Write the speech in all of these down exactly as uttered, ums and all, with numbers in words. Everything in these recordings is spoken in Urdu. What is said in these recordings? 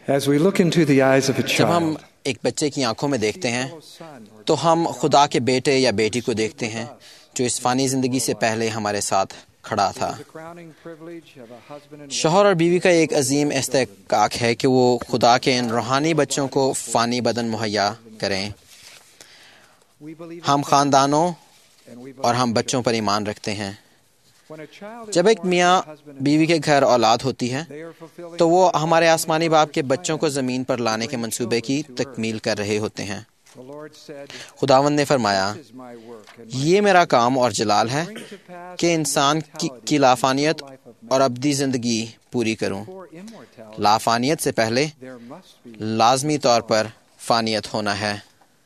As we look into the eyes of a جب ہم child, ایک بچے کی آنکھوں میں دیکھتے ہیں تو ہم خدا کے بیٹے یا بیٹی کو دیکھتے ہیں جو اس فانی زندگی سے پہلے ہمارے ساتھ کھڑا تھا. شوہر اور بیوی کا ایک عظیم استحقاق ہے کہ وہ خدا کے ان روحانی بچوں کو فانی بدن مہیا کریں. ہم خاندانوں اور ہم بچوں پر ایمان رکھتے ہیں. جب ایک میاں بیوی کے گھر اولاد ہوتی ہے تو وہ ہمارے آسمانی باپ کے بچوں کو زمین پر لانے کے منصوبے کی تکمیل کر رہے ہوتے ہیں. خداوند نے فرمایا، یہ میرا کام اور جلال ہے کہ انسان کی, کی لافانیت اور ابدی زندگی پوری کروں. لافانیت سے پہلے لازمی طور پر فانیت ہونا ہے.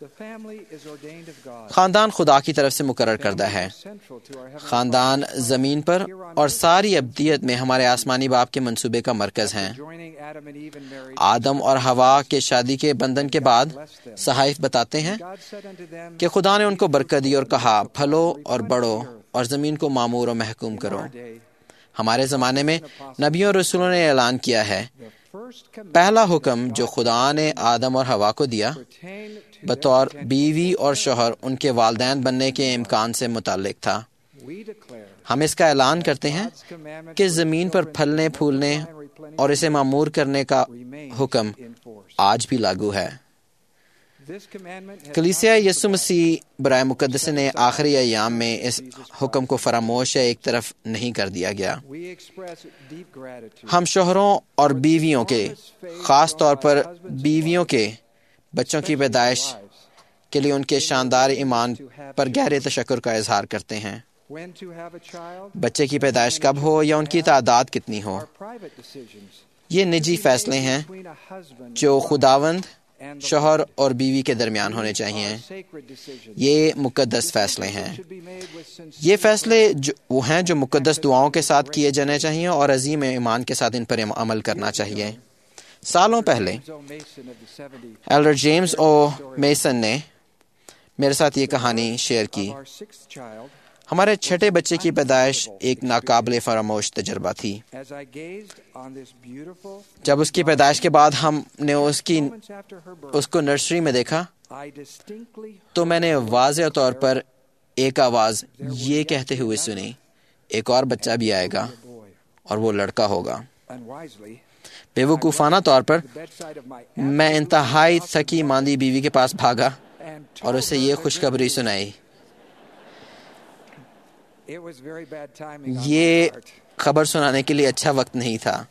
خاندان خدا کی طرف سے مقرر کردہ ہے. خاندان زمین پر اور ساری ابدیت میں ہمارے آسمانی باپ کے منصوبے کا مرکز ہیں. آدم اور حوا کے شادی کے بندھن کے بعد صحائف بتاتے ہیں کہ خدا نے ان کو برکت دی اور کہا، پھلو اور بڑھو اور زمین کو معمور و محکوم کرو. ہمارے زمانے میں نبیوں اور رسولوں نے اعلان کیا ہے، پہلا حکم جو خدا نے آدم اور حوا کو دیا بطور بیوی اور شوہر ان کے والدین بننے کے امکان سے متعلق تھا. ہم اس کا اعلان کرتے ہیں کہ زمین پر پھلنے پھولنے اور اسے معمور کرنے کا حکم آج بھی لاگو ہے. کلیسیا یسوع مسیح برائے مقدس نے آخری ایام میں اس حکم کو فراموش یا ایک طرف نہیں کر دیا گیا. ہم شوہروں اور بیویوں کے، خاص طور پر بیویوں کے بچوں کی پیدائش کے لیے ان کے شاندار ایمان پر گہرے تشکر کا اظہار کرتے ہیں. بچے کی پیدائش کب ہو یا ان کی تعداد کتنی ہو، یہ نجی فیصلے ہیں جو خداوند، شوہر اور بیوی کے درمیان ہونے چاہیے. یہ مقدس فیصلے ہیں. یہ فیصلے جو وہ ہیں جو مقدس دعاؤں کے ساتھ کیے جانے چاہیے اور عظیم ایمان کے ساتھ ان پر عمل کرنا چاہیے. سالوں پہلے ایلڈر جیمز او میسن نے میرے ساتھ یہ کہانی شیئر کی. ہمارے چھٹے بچے کی پیدائش ایک ناقابل فراموش تجربہ تھی. جب اس کی پیدائش کے بعد ہم نے اس کی اس کو نرسری میں دیکھا تو میں نے واضح طور پر ایک آواز یہ کہتے ہوئے سنی، ایک اور بچہ بھی آئے گا اور وہ لڑکا ہوگا. بے وقوفانہ طور پر میں انتہائی تھکی ماندی بیوی کے پاس بھاگا اور اسے یہ خوشخبری سنائی. یہ خبر سنانے کے لیے اچھا وقت نہیں تھا.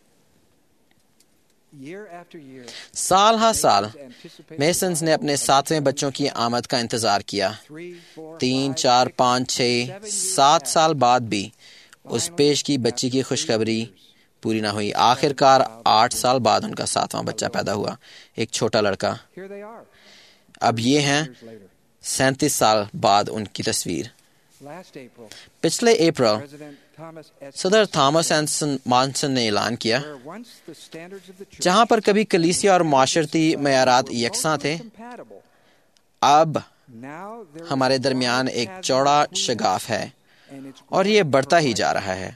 سال ہا سال میسنز نے اپنے ساتویں بچوں کی آمد کا انتظار کیا. تین چار پانچ چھ سات سال بعد بھی اس پیش کی بچی کی خوشخبری پوری نہ ہوئی. آخر کار آٹھ سال بعد ان کا ساتواں بچہ پیدا ہوا، ایک چھوٹا لڑکا. اب یہ ہیں سینتیس سال بعد ان کی تصویر. پچھلے اپریل صدر تھامس اینسن مانسن نے اعلان کیا، جہاں پر کبھی کلیسیا اور معاشرتی معیارات یکساں تھے، اب ہمارے درمیان ایک چوڑا شگاف ہے اور یہ بڑھتا ہی جا رہا ہے.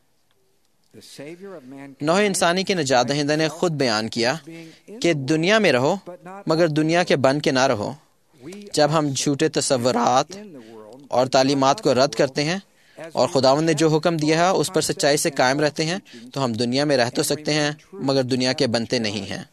نوح انسانی کے نجات دہندہ نے خود بیان کیا کہ دنیا میں رہو مگر دنیا کے بن کے نہ رہو. جب ہم جھوٹے تصورات اور تعلیمات کو رد کرتے ہیں اور خداوند نے جو حکم دیا ہے اس پر سچائی سے قائم رہتے ہیں تو ہم دنیا میں رہ تو سکتے ہیں مگر دنیا کے بنتے نہیں ہیں.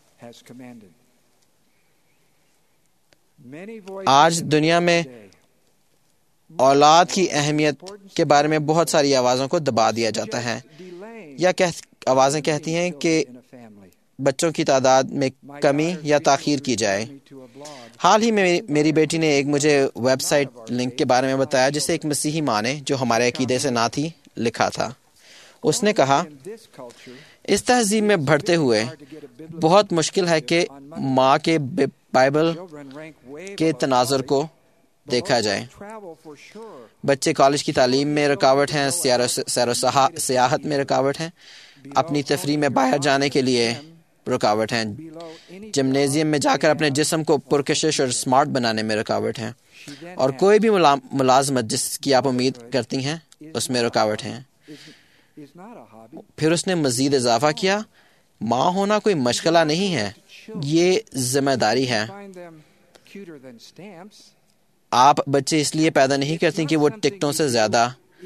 آج دنیا میں اولاد کی اہمیت کے بارے میں بہت ساری آوازوں کو دبا دیا جاتا ہے، یا کہ آوازیں کہتی ہیں کہ بچوں کی تعداد میں کمی یا تاخیر کی جائے. حال ہی میں میری بیٹی نے ایک مجھے ویب سائٹ لنک کے بارے میں بتایا جسے ایک مسیحی ماں نے، جو ہمارے عقیدے سے نہ تھی، لکھا تھا. اس نے کہا، اس تہذیب میں بڑھتے ہوئے بہت مشکل ہے کہ ماں کے بائبل کے تناظر کو دیکھا جائے. بچے کالج کی تعلیم میں رکاوٹ ہیں، سیر و سیاحت میں رکاوٹ ہیں، اپنی تفریح میں باہر جانے کے لیے رکاوٹ ہیں، جمنیزیم میں جا کر اپنے جسم کو پرکشش اور سمارٹ بنانے میں رکاوٹ ہیں، اور کوئی بھی ملازمت جس کی آپ امید کرتی ہیں اس میں رکاوٹ ہیں. پھر اس نے مزید اضافہ کیا، ماں ہونا کوئی مشغلہ نہیں ہے، یہ ذمہ داری ہے۔ آپ بچے اس لیے پیدا نہیں کرتے کہ وہ ٹکٹوں سے زیادہ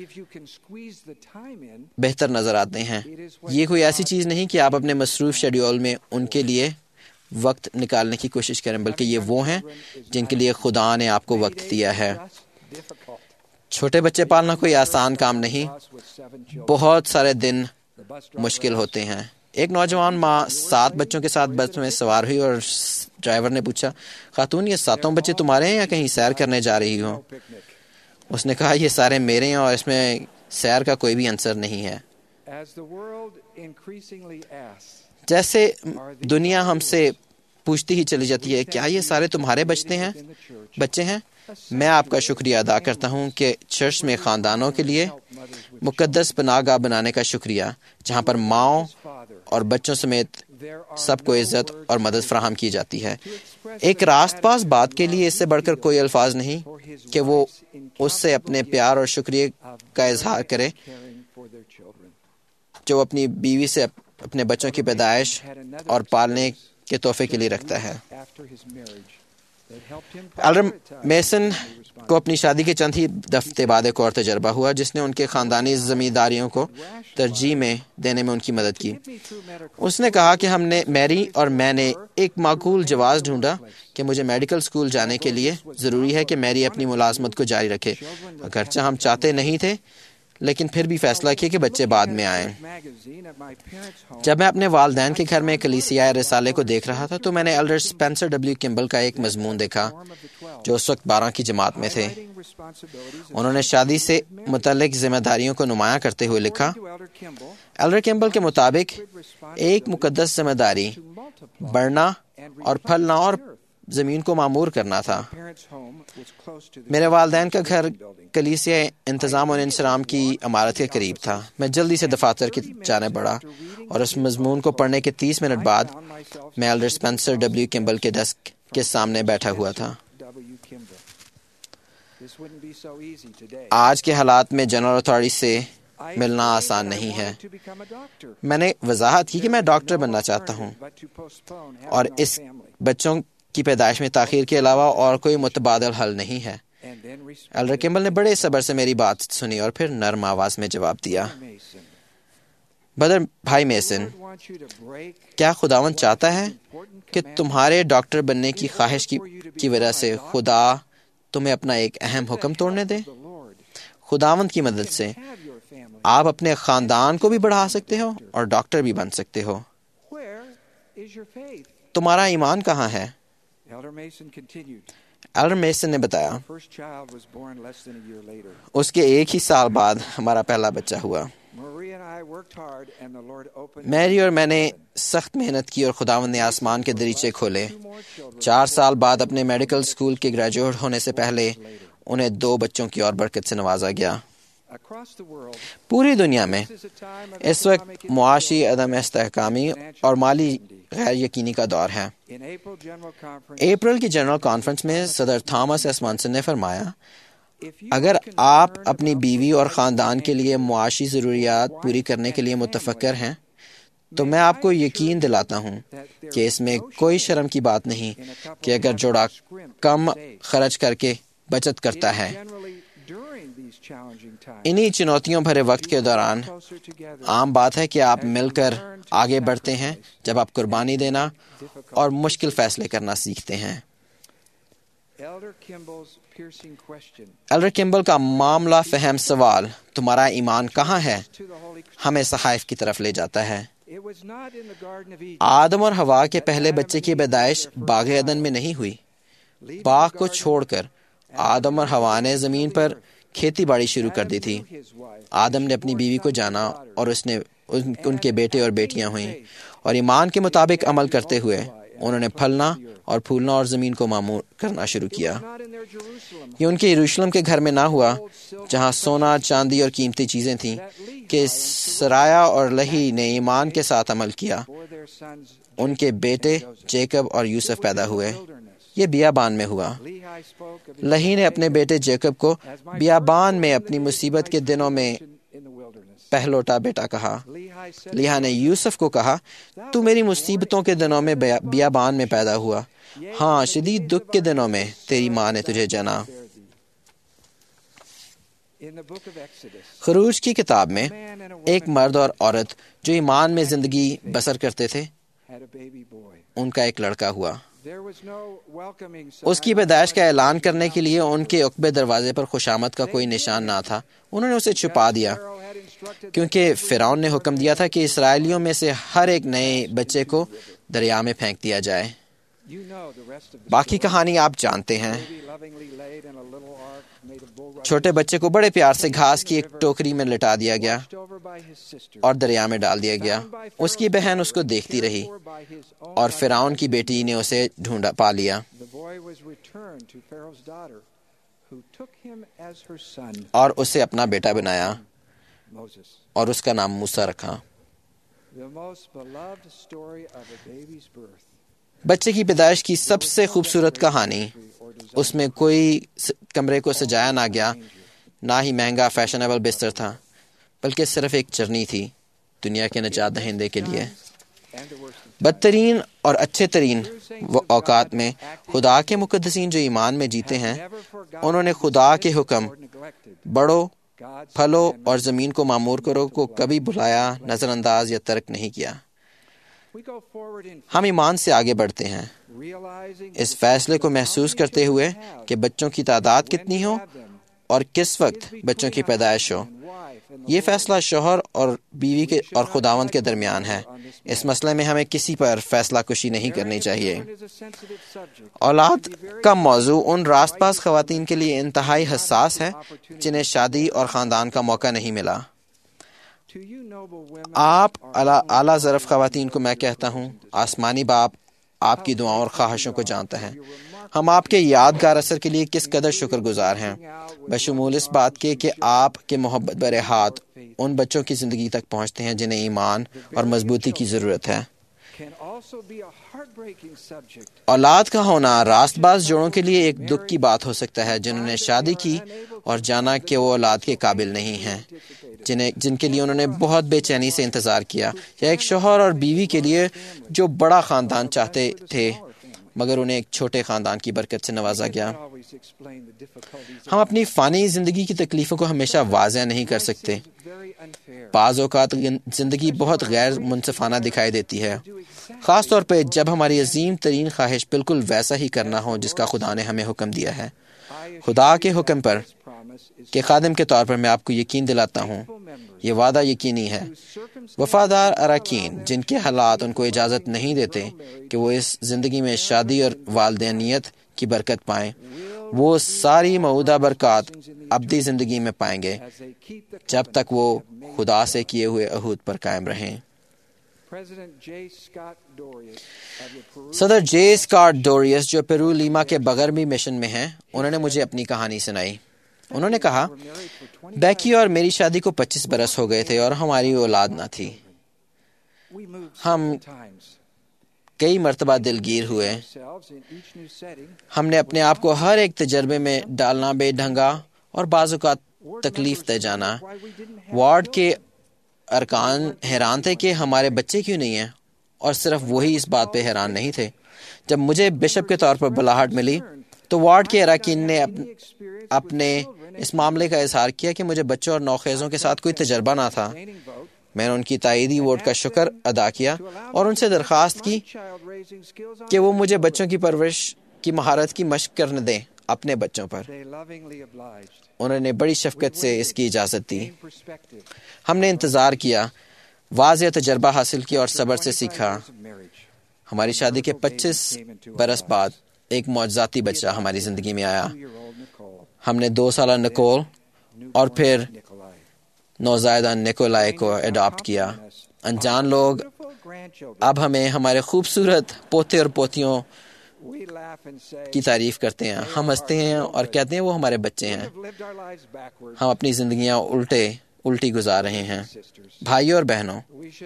بہتر نظر آتے ہیں۔ یہ کوئی ایسی چیز نہیں کہ آپ اپنے مصروف شیڈیول میں ان کے لیے وقت نکالنے کی کوشش کریں، بلکہ یہ وہ ہیں جن کے لیے خدا نے آپ کو وقت دیا ہے۔ چھوٹے بچے پالنا کوئی آسان کام نہیں، بہت سارے دن مشکل ہوتے ہیں۔ ایک نوجوان ماں سات بچوں کے ساتھ بس میں سوار ہوئی اور ڈرائیور نے پوچھا، خاتون یہ ساتوں بچے تمہارے ہیں یا کہیں سیر کرنے جا رہی ہو؟ اس نے کہا یہ سارے میرے ہیں اور اس میں سیر کا کوئی بھی عنصر نہیں ہے۔ جیسے دنیا ہم سے پوچھتی ہی چلی جاتی ہے کیا یہ سارے تمہارے بچتے ہیں بچے ہیں، میں آپ کا شکریہ ادا کرتا ہوں کہ چرچ میں خاندانوں کے لیے مقدس پناہ گاہ بنانے کا شکریہ، جہاں پر ماؤں اور بچوں سمیت سب کو عزت اور مدد فراہم کی جاتی ہے۔ ایک راست باز بات کے لیے اس سے بڑھ کر کوئی الفاظ نہیں کہ وہ اس سے اپنے پیار اور شکریہ کا اظہار کرے جو اپنی بیوی سے اپنے بچوں کی پیدائش اور پالنے کے تحفے کے لیے رکھتا ہے۔ ایلڈر میسن کو اپنی شادی کے چند ہی ہفتے بعد ایک اور تجربہ ہوا جس نے ان کے خاندانی ذمہ داریوں کو ترجیح میں دینے میں ان کی مدد کی۔ اس نے کہا کہ ہم نے میری اور میں نے ایک معقول جواز ڈھونڈا کہ مجھے میڈیکل اسکول جانے کے لیے ضروری ہے کہ میری اپنی ملازمت کو جاری رکھے، اگرچہ ہم چاہتے نہیں تھے، لیکن پھر بھی فیصلہ کیا کہ بچے بعد میں آئیں۔ جب میں اپنے والدین کے گھر میں کلیسیائے رسالے کو دیکھ رہا تھا تو میں نے ایلڈر اسپینسر ڈبلیو کمبل کا ایک مضمون دیکھا جو اس وقت بارہ کی جماعت میں تھے۔ انہوں نے شادی سے متعلق ذمہ داریوں کو نمایاں کرتے ہوئے لکھا، ایلڈر کمبل کے مطابق ایک مقدس ذمہ داری بڑھنا اور پھلنا اور زمین کو معمور کرنا تھا۔ میرے والدین کا گھر کلیسیا انتظام اور انصرام کی عمارت کے قریب تھا۔ میں جلدی سے دفاتر کی جانب بڑھا اور اس مضمون کو پڑھنے کے تیس منٹ بعد میں ایلڈر اسپینسر ڈبلیو کمبل کے ڈیسک کے سامنے بیٹھا ہوا تھا۔ آج کے حالات میں جنرل اتھارٹی سے ملنا آسان نہیں ہے۔ میں نے وضاحت کی کہ میں ڈاکٹر بننا چاہتا ہوں اور اس بچوں کی پیدائش میں تاخیر کے علاوہ اور کوئی متبادل حل نہیں ہے۔ ایلڈر کمبل نے بڑے صبر سے میری بات سنی اور پھر نرم آواز میں جواب دیا، بدر بھائی میسن، کیا خداوند چاہتا ہے کہ تمہارے ڈاکٹر بننے کی خواہش کی, کی وجہ سے خدا تمہیں اپنا ایک اہم حکم توڑنے دے؟ خداوند کی مدد سے آپ اپنے خاندان کو بھی بڑھا سکتے ہو اور ڈاکٹر بھی بن سکتے ہو۔ تمہارا ایمان کہاں ہے؟ ایلڈر میسن نے بتایا، اس کے ایک ہی سال بعد ہمارا پہلا بچہ ہوا۔ میری اور میں نے سخت محنت کی اور خداوند نے آسمان کے دریچے کھولے۔ چار سال بعد اپنے میڈیکل اسکول کے گریجویٹ ہونے سے پہلے انہیں دو بچوں کی اور برکت سے نوازا گیا۔ پوری دنیا میں اس وقت معاشی عدم استحکامی اور مالی غیر یقینی کا دور ہے۔ اپریل کی جنرل کانفرنس میں صدر تھامس ایس مانسن نے فرمایا، اگر آپ اپنی بیوی اور خاندان کے لیے معاشی ضروریات پوری کرنے کے لیے متفکر ہیں تو میں آپ کو یقین دلاتا ہوں کہ اس میں کوئی شرم کی بات نہیں کہ اگر جوڑا کم خرچ کر کے بچت کرتا ہے۔ انہی چنوتیوں بھرے وقت کے دوران عام بات ہے کہ آپ مل کر آگے بڑھتے ہیں جب آپ قربانی دینا اور مشکل فیصلے کرنا سیکھتے ہیں۔ ایلڈر کمبل کا معاملہ فہم سوال، تمہارا ایمان کہاں ہے، ہمیں صحائف کی طرف لے جاتا ہے۔ آدم اور حوا کے پہلے بچے کی پیدائش باغ عدن میں نہیں ہوئی۔ باغ کو چھوڑ کر آدم اور حوا نے زمین پر کھیتی باڑی شروع کر دی تھی۔ آدم نے اپنی بیوی کو جانا اور اس نے ان کے بیٹے اور بیٹیاں ہوئیں، اور ایمان کے مطابق عمل کرتے ہوئے انہوں نے پھلنا اور پھولنا اور زمین کو معمور کرنا شروع کیا۔ یہ ان کے یروشلم کے گھر میں نہ ہوا جہاں سونا، چاندی اور قیمتی چیزیں تھیں کہ سرایا اور لہی نے ایمان کے ساتھ عمل کیا۔ ان کے بیٹے جیکب اور یوسف پیدا ہوئے۔ یہ بیابان میں ہوا۔ لہی نے اپنے بیٹے جیکب کو بیابان میں اپنی مصیبت کے دنوں میں پہلوٹا بیٹا کہا۔ لیہا نے یوسف کو کہا، تو میری مصیبتوں کے دنوں میں بیابان میں پیدا ہوا، ہاں شدید دکھ کے دنوں میں تیری ماں نے تجھے جنا۔ خروج کی کتاب میں ایک مرد اور عورت جو ایمان میں زندگی بسر کرتے تھے، ان کا ایک لڑکا ہوا۔ اس کی پیدائش کا اعلان کرنے کے لیے ان کے عقبے دروازے پر خوشامد کا کوئی نشان نہ تھا۔ انہوں نے اسے چھپا دیا کیونکہ فرعون نے حکم دیا تھا کہ اسرائیلیوں میں سے ہر ایک نئے بچے کو دریا میں پھینک دیا جائے۔ باقی کہانی آپ جانتے ہیں۔ چھوٹے بچے کو بڑے پیار سے گھاس کی ایک ٹوکری میں لٹا دیا گیا اور دریا میں ڈال دیا گیا۔ اس کی بہن اس کو دیکھتی رہی اور فرعون کی بیٹی نے اسے ڈھونڈا پا لیا اور اسے اپنا بیٹا بنایا اور اس کا نام موسیٰ رکھا۔ بچے کی پیدائش کی سب سے خوبصورت کہانی، اس میں کوئی کمرے کو سجایا نہ گیا، نہ ہی مہنگا فیشنیبل بستر تھا، بلکہ صرف ایک چرنی تھی دنیا کے نجات دہندے کے لیے۔ بدترین اور اچھے ترین اوقات میں خدا کے مقدسین جو ایمان میں جیتے ہیں، انہوں نے خدا کے حکم بڑھو، پھلو اور زمین کو معمور کرو کو کبھی بھلایا، نظر انداز یا ترک نہیں کیا۔ ہم ایمان سے آگے بڑھتے ہیں اس فیصلے کو محسوس کرتے ہوئے کہ بچوں کی تعداد کتنی ہو اور کس وقت بچوں کی پیدائش ہو۔ یہ فیصلہ شوہر اور بیوی کے اور خداوند کے درمیان ہے۔ اس مسئلے میں ہمیں کسی پر فیصلہ کشی نہیں کرنی چاہیے۔ اولاد کا موضوع ان راست باز خواتین کے لیے انتہائی حساس ہے جنہیں شادی اور خاندان کا موقع نہیں ملا۔ آپ اعلیٰ ظرف خواتین کو میں کہتا ہوں، آسمانی باپ آپ کی دعاؤں اور خواہشوں کو جانتا ہے۔ ہم آپ کے یادگار اثر کے لیے کس قدر شکر گزار ہیں، بشمول اس بات کے کہ آپ کے محبت برے ہاتھ ان بچوں کی زندگی تک پہنچتے ہیں جنہیں ایمان اور مضبوطی کی ضرورت ہے۔ اولاد کا ہونا راست باز جوڑوں کے لیے ایک دکھ کی بات ہو سکتا ہے جنہوں نے شادی کی اور جانا کہ وہ اولاد کے قابل نہیں ہیں، جنہیں جن کے لیے انہوں نے بہت بے چینی سے انتظار کیا، یا ایک شوہر اور بیوی کے لیے جو بڑا خاندان چاہتے تھے مگر انہیں ایک چھوٹے خاندان کی برکت سے نوازا گیا۔ ہم اپنی فانی زندگی کی تکلیفوں کو ہمیشہ واضح نہیں کر سکتے۔ بعض اوقات زندگی بہت غیر منصفانہ دکھائی دیتی ہے، خاص طور پہ جب ہماری عظیم ترین خواہش بالکل ویسا ہی کرنا ہو جس کا خدا نے ہمیں حکم دیا ہے۔ خدا کے حکم پر کہ خادم کے طور پر میں آپ کو یقین دلاتا ہوں، یہ وعدہ یقینی ہے۔ وفادار اراکین جن کے حالات ان کو اجازت نہیں دیتے کہ وہ اس زندگی میں شادی اور والدینیت کی برکت پائیں، وہ ساری موعودہ برکات ابدی زندگی میں پائیں گے جب تک وہ خدا سے کیے ہوئے عہد پر قائم رہیں۔ صدر جے اسکاٹ ڈوریس جو پیرو لیما کے بغربی مشن میں ہیں، انہوں نے مجھے اپنی کہانی سنائی۔ انہوں نے کہا، بیکی اور میری شادی کو پچیس برس ہو گئے تھے اور ہماری اولاد نہ تھی۔ ہم کئی مرتبہ دلگیر ہوئے۔ ہم نے اپنے آپ کو ہر ایک تجربے میں ڈالنا بے ڈھنگا اور بعض اوقات تکلیف دہ جانا۔ وارڈ کے ارکان حیران تھے کہ ہمارے بچے کیوں نہیں ہیں، اور صرف وہی اس بات پہ حیران نہیں تھے۔ جب مجھے بشپ کے طور پر بلاہٹ ملی تو وارڈ کے اراکین نے اپنے اس معاملے کا اظہار کیا کہ مجھے بچوں اور نوخیزوں کے ساتھ کوئی تجربہ نہ تھا۔ میں نے ان کی تائیدی ووٹ کا شکر ادا کیا اور ان سے درخواست کی کہ وہ مجھے بچوں کی پرورش کی مہارت کی مشق کرنے دیں اپنے بچوں پر۔ انہوں نے بڑی شفقت سے اس کی اجازت دی۔ ہم نے انتظار کیا، واضح تجربہ حاصل کیا اور صبر سے سیکھا۔ ہماری شادی کے پچیس برس بعد ایک معجزاتی بچہ ہماری زندگی میں آیا۔ ہم نے دو سالہ نکول اور پھر نوزائیدہ نکولائے کو اڈاپٹ کیا۔ انجان لوگ اب ہمیں ہمارے خوبصورت پوتے اور پوتیوں کی تعریف کرتے ہیں۔ ہم ہنستے ہیں اور کہتے ہیں وہ ہمارے بچے ہیں۔ ہم اپنی زندگیاں الٹے الٹی گزار رہے ہیں۔ بھائیوں اور بہنوں،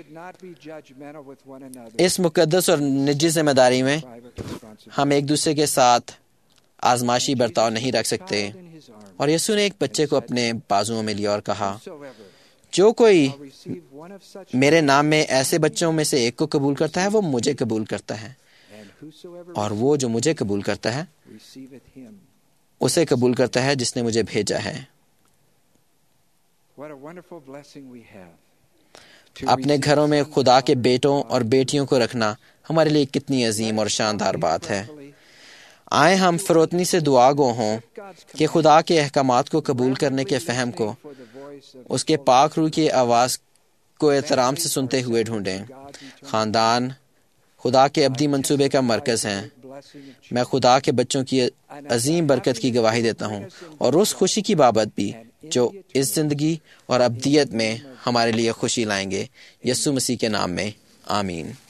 اس مقدس اور نجی ذمہ داری میں ہم ایک دوسرے کے ساتھ آزمائشی برتاؤ نہیں رکھ سکتے۔ اور یسوع نے ایک بچے کو اپنے بازوؤں میں لیا اور کہا، جو کوئی میرے نام میں ایسے بچوں میں سے ایک کو قبول کرتا ہے وہ مجھے قبول کرتا ہے، اور وہ جو مجھے قبول کرتا ہے اسے قبول کرتا ہے جس نے مجھے بھیجا ہے۔ اپنے گھروں میں خدا کے بیٹوں اور بیٹیوں کو رکھنا ہمارے لیے کتنی عظیم اور شاندار بات ہے۔ آئے ہم فروتنی سے دعا گو ہوں کہ خدا کے احکامات کو قبول کرنے کے فہم کو اس کے پاک روح کی آواز کو احترام سے سنتے ہوئے ڈھونڈیں۔ خاندان خدا کے ابدی منصوبے کا مرکز ہیں۔ میں خدا کے بچوں کی عظیم برکت کی گواہی دیتا ہوں، اور اس خوشی کی بابت بھی جو اس زندگی اور ابدیت میں ہمارے لیے خوشی لائیں گے۔ یسوع مسیح کے نام میں آمین۔